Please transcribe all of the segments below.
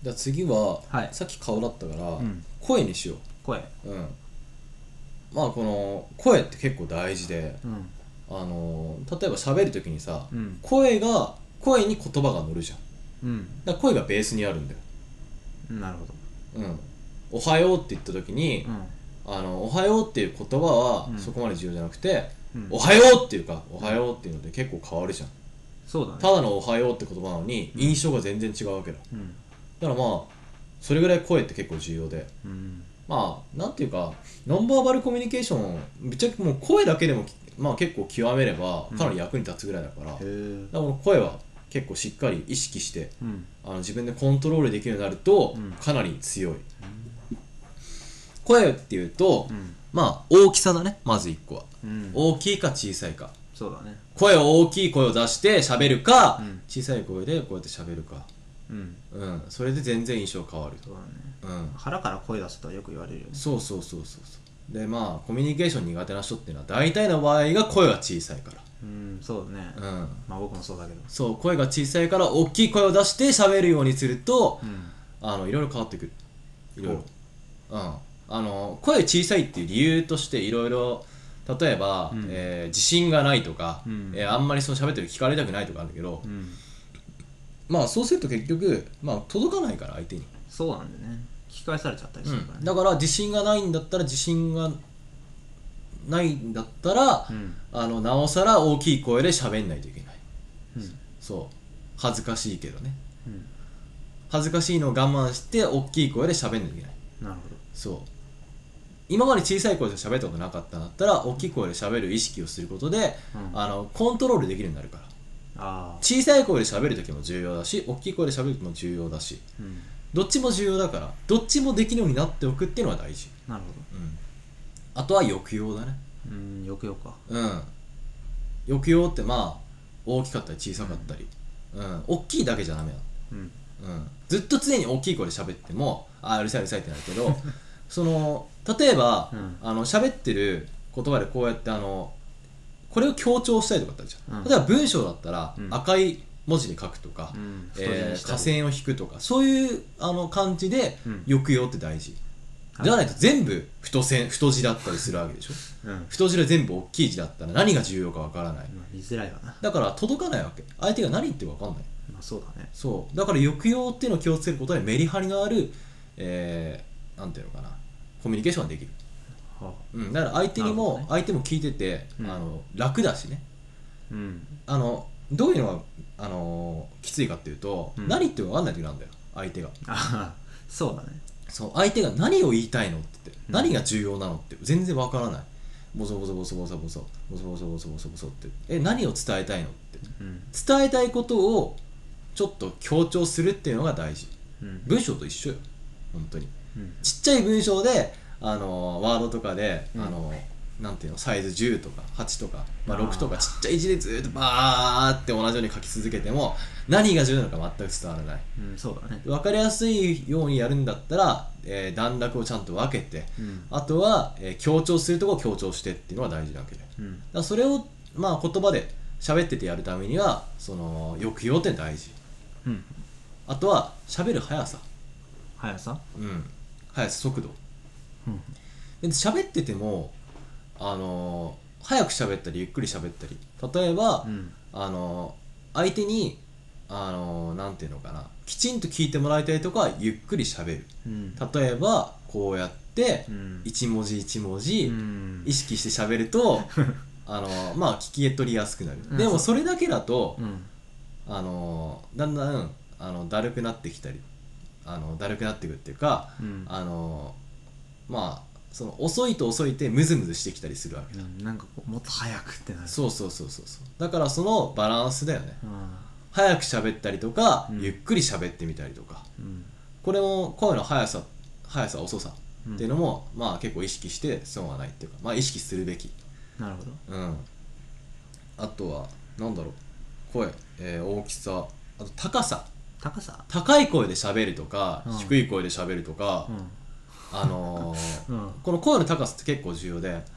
じゃあ次は、 はいさっき顔だったから、 うん、 声にしよ声。 う。まあこの声って結構大事で、 うん。 例えば喋るときにさ、 うん。 声に言葉が乗るじゃん。 うん。 だから声がベースにあるんだよ。 なるほおはようって言ったときに、 ど。 おはようっていう言葉はうんそこまで重要じゃなくて、 うんおはようっていうか、おはようっていうので結構変わるじゃん。 そうだね。 ただのおはようって言葉なのに印象が全然違うわけだ。 うん。 だからまあそれぐらい声って結構重要で、 うん。 まあなんていうかノンバーバルコミュニケーションぶっちゃけもう声だけでもまあ結構極めればかなり役に立つぐらいだから、だかへえ。 らこの声は結構しっかり意識してうん。 自分でコントロールできるようになるとうんかなり強い。声っていうと、 うん。 まあ大きさだね。まず1個はうん。 大きいか小さいか。 そうだね。 大きい声を出して喋るか、 うん小さい声でこうやって喋るか、 うん。 それで全然印象変わる。 そうだね。腹から声出すとはよく言われるよね。 そうでまあコミュニケーション苦手な人っていうのは大体の場合が声が小さいかうん、そうだね。 ら、 まあ僕もそうだけど。 そう声が小さいから大きい声を出して喋るようにすると、 うん。 いろいろ変わってくる。いろいろ声小さいっていう理由としていろいろ、例えば、 うん自信がないとか、 うんあんまりその喋ってる聞かれたくないとかあるんだけど、 うん。 まあそうすると結局、まあ、届かないから相手に、 そうなんだよね。聞き返されちゃったりするからね。 だから自信がないんだったらなおさら大きい声で喋んないといけない。 うんそう恥ずかしいけどね、 うん恥ずかしいのを我慢して大きい声で喋んないといけない。 なるほそう今まで小さい声で喋ったことなかったんだったら大きい声で喋る意識をすることで、コントロールできるようになるから。 ど。ああ。 小さい声で喋るときも重要だし大きい声で喋るときも重要だし、 うん。 どっちも重要だからどっちもできるようになっておくっていうのが大事。 なるほあとは抑揚だね。 ど。よくよくか。 抑揚ってまあ大きかったり小さかったり、大きいだけじゃダメだ。 うんずっと常に大きい声で喋ってもうるさいうるさいってなるけどその例えば、喋ってる言葉でこうやってこれを強調したいとかってあるじゃん、例えば文章だったら、赤い文字で書くとか、 太字にしたり下線を引くとかそういう感じで、抑揚って大事はいじゃないと全部太字だったりするわけでしょうん太字で全部大きい字だったら何が重要かわからない。 まあ見づらいわな。 だから届かないわけ。相手が何言ってるかわかんない。 まあそうだね。 そうだから抑揚っていうのを気をつけることでメリハリのある、なんていうのかな、コミュニケーションができる。 はだから相手にも、 なるほどね相手も聞いてて、楽だしね。 あ。うんどういうのが、きついかっていうと、何言ってるか分かんない時なんだよ相手が。 ああそうだね。 そう相手が何を言いたいのって言って、何が重要なのって全然分からない。ボソボソボソボソボソボソボソボソボソボソって何を伝えたいのって伝えたいことをちょっと強調するっていうのが大事。文章と一緒よ本当に。ちっちゃい文章でワードとかで、なんていうのサイズ10とか8とか、6とかちっちゃい字でずっとバーって同じように書き続けても何が重要なのか全く伝わらない。 そうだね。 分かりやすいようにやるんだったら、段落をちゃんと分けて、あとは、強調するところを強調してっていうのが大事なわけで、だからそれを、まあ、言葉で喋っててやるためにはその抑揚って大事。あとは喋る速さ、 速さ、 速度。で喋ってても早く喋ったりゆっくり喋ったり、例えば、相手になんていうのかな、きちんと聞いてもらいたいとかはゆっくり喋る、例えばこうやって一文字一文字意識して喋るとまあ聞き取りやすくなる、でもそれだけだと、だんだんだるくなってきたりだるくなってくるっていうか、まあその遅いと遅いってムズムズしてきたりするわけだ、 なんかこうもっと早くってなる。 そうだからそのバランスだよね、早く喋ったりとか、ゆっくり喋ってみたりとか、これも声の速さ遅さっていうのも、まあ結構意識して損はないっていうか、まあ意識するべき。 なるほど。 あとはなんだろう、声、大きさ、あと高さ。高い声で喋るとか、低い声で喋るとか、この声の高さって結構重要で、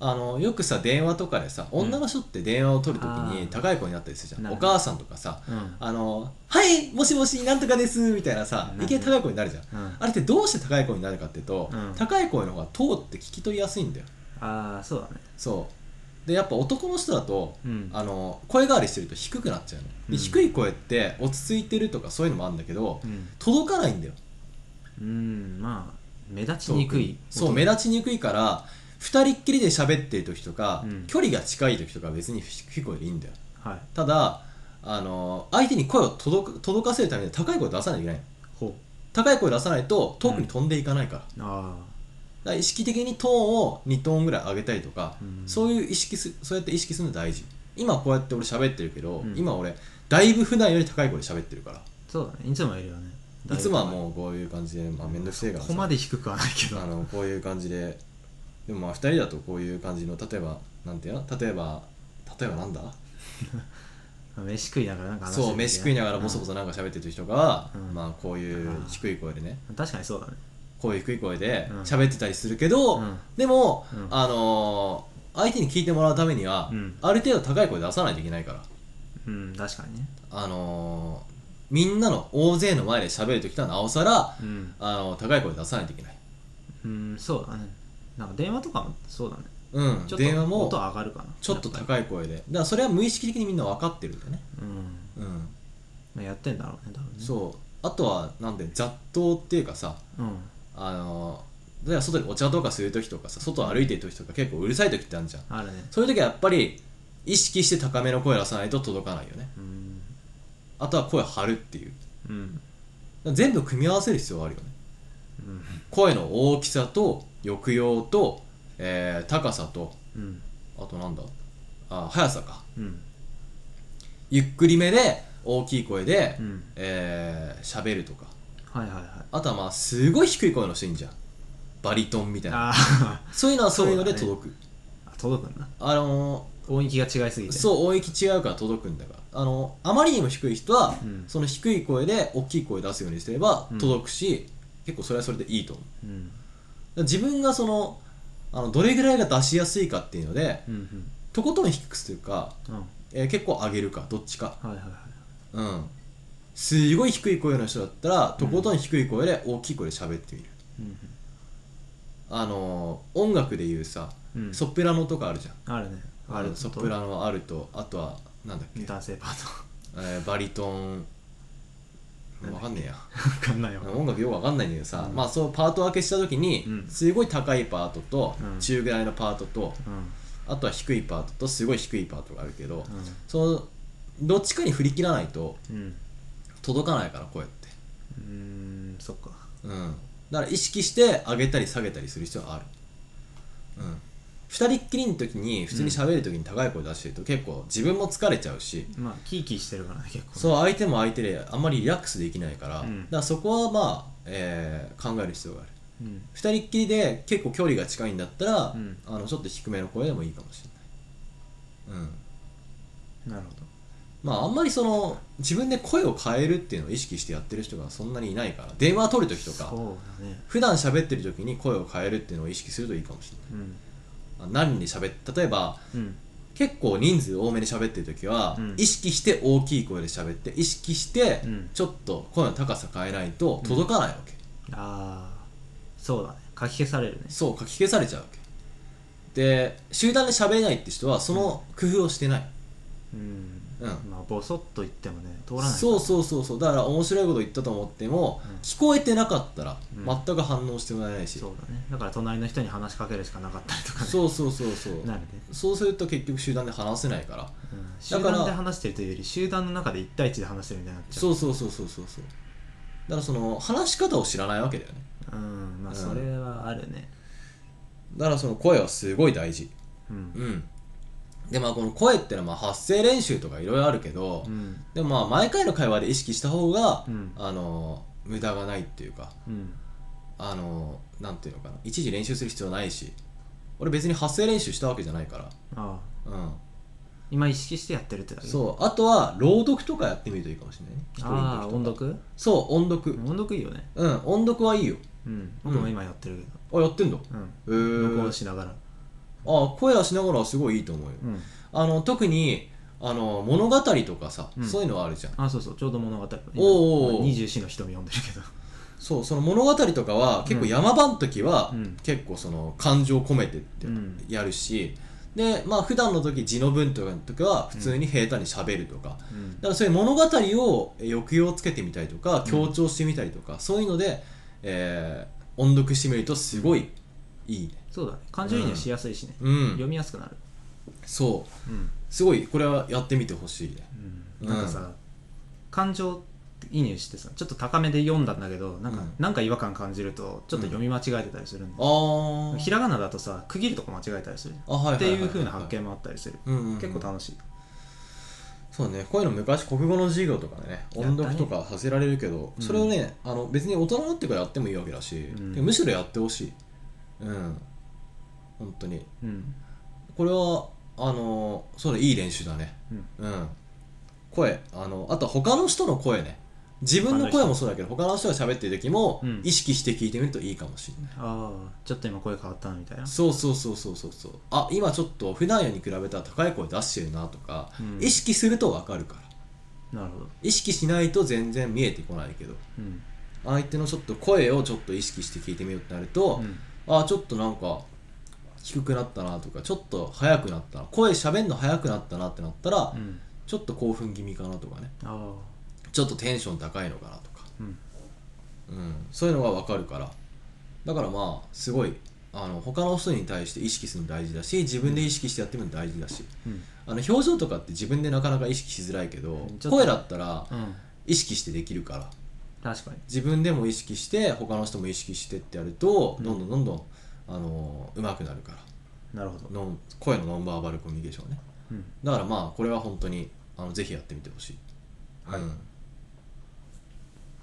よくさ電話とかでさ、女の人って電話を取るときあーに高い声になったりするじゃん。 なるほどお母さんとかさ、 うんはいもしもしなんとかですみたいなさ、 なるいきなり高い声になるじゃん、 うんあれってどうして高い声になるかっていうと、 うん高い声の方が通って聞き取りやすいんだよ。 ああそうだね。 そうでやっぱ男の人だと、 うん声変わりしてると低くなっちゃうの、でうん低い声って落ち着いてるとかそういうのもあるんだけど、届かないんだよ。 まあ目立ちにくい。 そう目立ちにくいから二人っきりで喋ってる時とか、 うん距離が近い時とかは別に低い声でいいんだよ。 はい。 ただ相手に声を届かせるためには高い声を出さないといけない。 ほ高い声を出さないと遠くに飛んでいかないから、 う。あだから意識的にトーンを2トーンぐらい上げたりとか、 うんそうやって意識するの大事。今こうやって俺喋ってるけど、 うん今俺だいぶ普段より高い声で喋ってるから、 そうだね。いつもいるよね。 いつもはもうこういう感じで、まあ、めんどくせえからここまで低くはないけど。 こういう感じで、でもまあ2人だとこういう感じの、例えばなんていうの、例えばなんだ飯食いながらなんか話してるそう飯食いながらボソボソなんか喋ってる時とかは、 うんまあこういう低い声でね、 確かにそうだね。 こういう低い声でうん喋ってたりするけど、 うんでも、 うん相手に聞いてもらうためには、 うんある程度高い声出さないといけないから、 確かにね。 みんなの大勢の前で喋るときとはなおさら、高い声出さないといけない。 そうだね。なんか電話とかもそうだね。 うんちょっと電話も音上がるかな。 ちょっとやぱ高い声で、だからそれは無意識的にみんな分かってるんだよね。 り。 うん、 まあやってんだろうね、多分ね。 そうあとはなんで雑踏っていうかさ、 うん。 例えば外でお茶とかするときとかさ、外を歩いてるときとか結構うるさいときってあるじゃん。 あるね。 そういうときはやっぱり意識して高めの声を出さないと届かないよね。あとは声を張るっていう、全部組み合わせる必要があるよね。声の大きさと抑揚と、高さと、あとなんだ速さか、ゆっくりめで大きい声で喋るとか、 はいはいはい。 あとはまあすごい低い声の人いいんじゃん、バリトンみたいな、 あそういうのはそういうのでそうだね届く。 あ、届くんだ。 あの音域が違いすぎて。 そう音域違うから届くんだから、あまりにも低い人は、 うんその低い声で大きい声出すようにすればうん届くし、結構それはそれでいいと思う。 うん。 だから自分がどれぐらいが出しやすいかっていうので、 うんとことん低くするか、 うん。 結構上げるかどっちか。 はいはいはい。 うんすごい低い声の人だったらとことん低い声で大きい声で喋ってみる。音楽でいうさ、 うんソプラノとかあるじゃん。 あるね。ある。 ソプラノあると、あとはなんだっけ、 男性パーバリトンわかんねえやト。わかんないよ。 音楽よくわかんないんだけどさ、 うんまあそうパート分けした時に、 うんすごい高いパートと、 うん中ぐらいのパートと、 うん。 あとは低いパートとすごい低いパートがあるけど、 うそのどっちかに振り切らないとん。 届かないから声って。 そっか。 だから意識して上げたり下げたりする必要がある。二人っきりの時に普通に喋る時に高い声出してると結構自分も疲れちゃうし、 まあ、キーキーしてるからね、結構。 そう相手も相手であんまりリラックスできないから、 うんだからそこはまあ、考える必要がある。 うん。 二人っきりで結構距離が近いんだったら、 うんちょっと低めの声でもいいかもしれない。 なるほど。 まああんまり自分で声を変えるっていうのを意識してやってる人がそんなにいないから、電話取る時とかそうだね。 普段喋ってる時に声を変えるっていうのを意識するといいかもしれない。何で例えばうん。 結構人数多めに喋ってる時は、 うん意識して大きい声で喋って意識してうんちょっと声の高さ変えないと届かないわけ、 ああ、そうだね。書き消されるね。 そう書き消されちゃうわけで、集団で喋れないって人はその工夫をしてない、 まあ、ボソッと言ってもね、通らない。 そうだから面白いこと言ったと思っても、聞こえてなかったらうん全く反応してもらえないし、 そうだね。だから隣の人に話しかけるしかなかったりとかね。 そうなるね。 そうすると結局集団で話せないから、 集団で話してるというより、集団の中で1対1で話してるみたいになっちゃう。 そうだから話し方を知らないわけだよね。 まあ、それはあるね。 だから声はすごい大事。でまあこの声ってのはまあ発声練習とかいろいろあるけど、でもまあ毎回の会話で意識した方が、無駄がないっていうか、なんていうのかな、一時練習する必要ないし、俺別に発声練習したわけじゃないから、 今意識してやってるってだけ。 そうあとは朗読とかやってみるといいかもしれないね。一人の時とか音読。 そう音読、 音読いいよね。 音読はいいよ。 僕も今やってるけど。 やってんだ。 録音しながら。 声出しながらはすごいいいと思うよ、特に物語とかさ、そういうのはあるじゃん。 そうちょうど物語お 24の瞳読んでるけどそうその物語とかは結構山場の時は、結構その感情込めてってやるし、でまあ普段の時字の文とかは普通に平坦に喋るとか、だからそういう物語を抑揚つけてみたりとか強調してみたりとか、そういうので、音読してみるとすごいいいね。 そうだね、感情移入しやすいしね、読みやすくなる。 そう、すごいこれはやってみてほしいね。 なんかさ、感情移入してさ、ちょっと高めで読んだんだけど、なんか違和感感じるとちょっと読み間違えてたりするんで、ひらがなだとさ区切るとこ間違えたりするっていう風な発見もあったりする。結構楽しい。 そうね、こういうの昔国語の授業とかでね、音読とかさせられるけど、それをね、別に大人になってからやってもいいわけだし、むしろやってほしい。本当に、これはそうね、いい練習だね。声、あとは他の人の声ね、自分の声もそうだけど他の人が喋ってる時も意識して聞いてみるといいかもしれない。 ちょっと今声変わったなみたいな。 そう今ちょっと普段より比べたら高い声出してるなとか、意識すると分かるから。 なるほど。 意識しないと全然見えてこないけど、相手のちょっと声をちょっと意識して聞いてみようってなると、ちょっとなんか低くなったなとか、ちょっと速くなったな、声喋んの速くなったなってなったら、ちょっと興奮気味かなとかね、ちょっとテンション高いのかなとか、そういうのが分かるから。だからまあすごい他の人に対して意識するの大事だし、自分で意識してやってみるの大事だし、表情とかって自分でなかなか意識しづらいけど、声だったら意識してできるから、 確かに自分でも意識して他の人も意識してってやると、どんどん上手くなるから。 なるほど。 声のノンバーバルコミュニケーションね、だからまあこれは本当にぜひやってみてほしい。